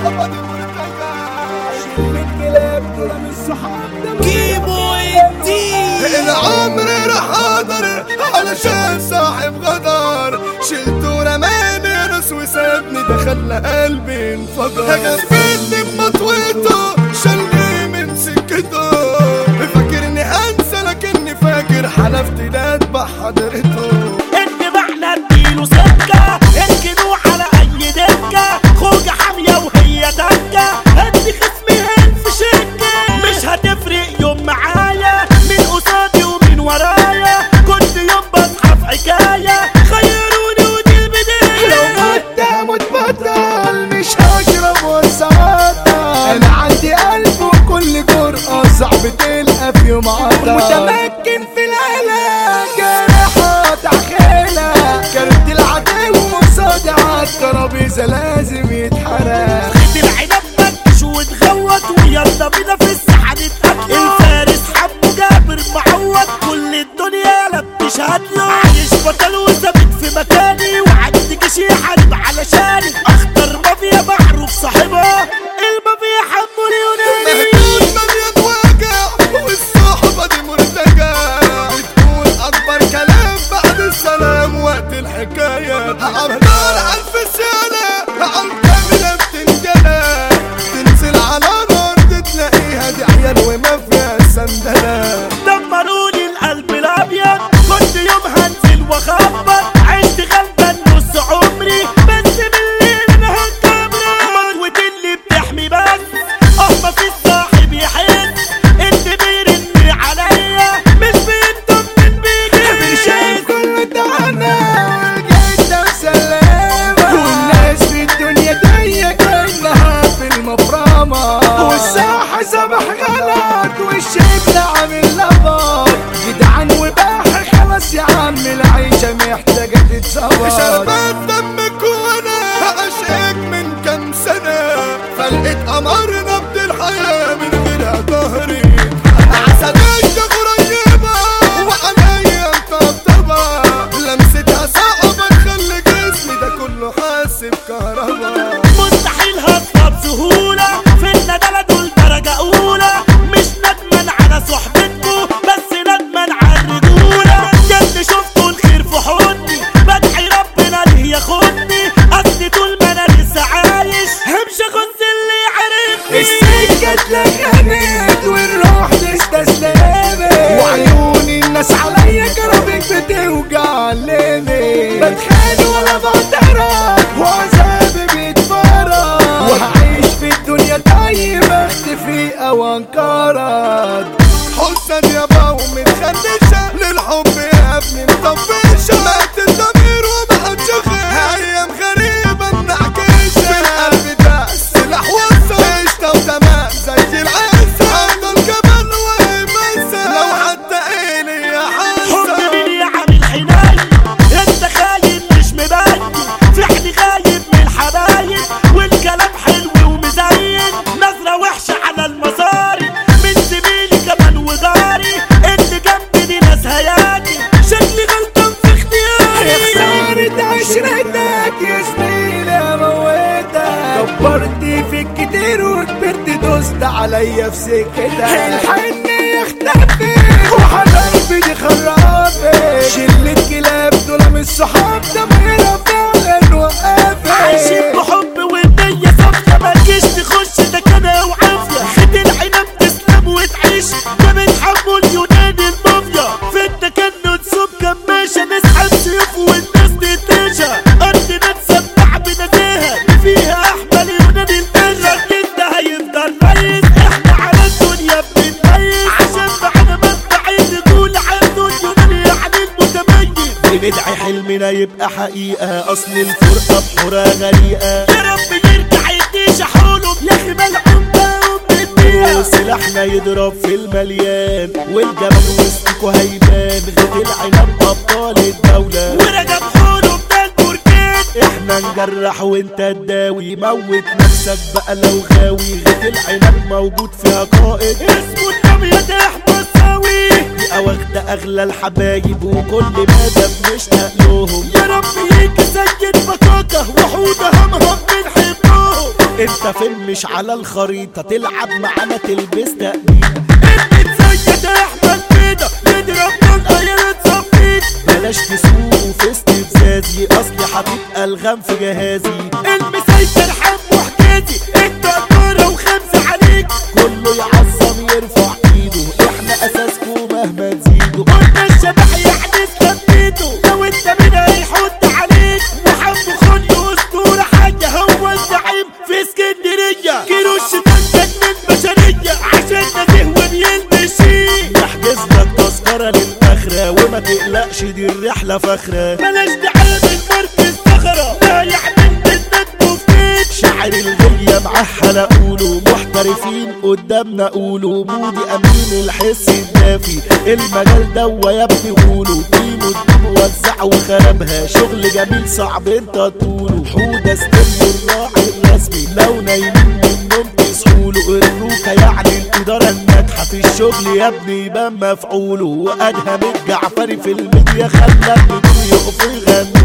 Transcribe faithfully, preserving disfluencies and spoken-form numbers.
الصحابة دي مرتجع شلة كلاب دول من الصحاب كيمو الدين العمر راح اقدر علشان صاحب غدر شلته رماني نص وسابني دخل قلبي انفجر غفلني بمطويته شلني من سكته فاكرني انسى لكني فاكر حلفت لا اتبع حضرته ان معنى اديله سكه اركنوا على اي دكه خوجه حاميه وهي دكه هدي خصمي هين في شكه مش هتفرق يوم معايا من قصادي ومن ورايا كنت يوم بصحى في حكايه خيروني ودي البدايه لو قدام واتبطل مش هشرب واتسعطل انا عندي قلب وكل جرأة صعب تلقى في يوم عطل متمكن في العلاج جراحات عخيلة كرت العدو وصادي عالترابيزة لازم يتحرق خد العنب مكش واتغوط ويلا بينا في الساحه نتقتل الفارس حمو جابر معوض كل الدنيا لا بتشهد له عايش بطل وثابت في مكاني وعندي جيش يحارب علشاني اخطر مافيا معروف صاحبها المافيا حمو اليوناني مهدود مليان واجع والصحبة دي مرتجع بتقول أكبر كلام بعد السلام وقت الحكاية أبطال ألف سنة عالكاملة بتنجلى تنزل على الأرض تلاقيها دي عيال ومافيا سندلة دمروني القلب الابيض كنت يوم هنزل واخبط عشت غلبان نص عمري بس بالليل انا هنكبر مطوة اللي بتحمي بس اه مفيش صاحب يحس انت بيرن عليا مش بيطمن بيجي شايف كل تعبنا والجيدة مسلمة والناس في الدنيا ضيقة كأنها في المفرمة والساحة صباح غلط والشبل عامل لبط جدعان وباحر خلاص يا عم العيشة محتاجة تتظبط شربات دمك وانا عاشق من كام سنة فلقيت قمرنا الحياة من غيرها ظهري عسلية قريبة وعليا مطبطبة لمستها صعبة تخلي جسمي ده كله حاسب كهربا مستحيل هطلع بسهولة في الندلة دول درجة أولى مش ندمان على صحبتكو بس ندمان على الرجولة جد شفتوا الخير في حضني بدعي ربنا ليه ياخدني أصلي طول ما أنا لسه عايش همشي أخد اللي عرفني السكة اتلغمت والروح تستسلمت وعيوني الناس عليا كربك بتوجع ليلي بتخان ولا بعترف وعذابي بيتفرج وهعيش في الدنيا طيب اختفي او انقرض حسن يابا ومتخدشة للحب يا ابني مطفشة مات الضمير ومحدش خير ايام غريبة منعكشة في القلب ده السلاح وصل قشطة وتمام زي العسل افضل جبل ويمسى لو حتى ايلي يا حسن حب مين يا عامل حنين انت خايب مش مبين فعلي غايب من الحبايب والكلام حلو ومزين نظرة وحشة على المصاري من زميلي كمان وجاري اللي جنبي دي ناس هياجي شكلي غلطان في اختياري خسارة عشرتك يا زميلي موتك كبرت فيك كتير وكبرت دوست عليا في سكتك الحنية اختفت وحضرتي دي خرافت شلة كلاب دول من الصحاب ضميرها فعلا وقفت عايشين بحب والنية صافية مالكيش تخش ده كان وعافية خد العنب تسلم وتعيش ده من حمو اليوناني المافيا في التكنت سوب كماشة نسحب سيوف والناس تتنشى أرضنا تسمع بنزاهة فيها أحمل يوناني الباشا كده هيفضل ريس احنا على الدنيا بنتميز عشان معانا مبدعين نقول عنده اليوناني يعني المتميز بندعي حلمنا يبقى حقيقة أصل الفرقة بحورة غريقة يا رب يرجع يديش حوله يا أخي ملعون بقى وبنديها سلاحنا يضرب في المليان والجبل وسطكوا هيبان غير العنب أبطال الدولة ورجب حوله بتاع البركان احنا نجرح وانت تداوي موت نفسك بقى لو غاوي غير العنب موجود فيها قائد اسمه النبي يا تحمى الساوي دقيقة واخدة اغلى الحبايب وكل مدى بنشتاق لهم. يا رب ليك سيد بكاكة وحودة همهم بنحبهم. انت فين مش على الخريطة تلعب معانا تلبس تقبيل. انت سيد احمد كده يضرب طلقة يتصفيك. بلاش تسوق في استفزازي اصلي هتبقى الغم في جهازي. المسيطر حمو حكايتي انت قدرة وخمسة عليك. كله يعظم يرفع ايده احنا اساسكم مهما تزيدوا. قلنا الشبح يعني استنيته لو انت منها يحط عليك. وحمو خلي اسطورة حاجة هو الزعيم في اسكندرية. كيروش تنتج من بشرية عشان نزيه وبيلبس شيك. نحجز لك تذكرة للآخرة وما تقلقش دي الرحلة فخرة. بلاش تعامل مركز صخرة لا يعمل منك مفتيك. شاعر الغية معاه هنقوله محترفين قدامنا قولوا. مودي امين الحس الدافي المجال دوا يا ابني قولوا. تيمو تجيب وزع وخربها شغل جميل صعب انت تقوله. حودة ستيل الراعي الرسمي لو نايمين من النوم تصحوله. الروكة يعني الإدارة الناجحة في الشغل يا ابني يبان مفعوله. وأدهم الجعفري في الميديا خلى النجوم يقفوا يغنوا.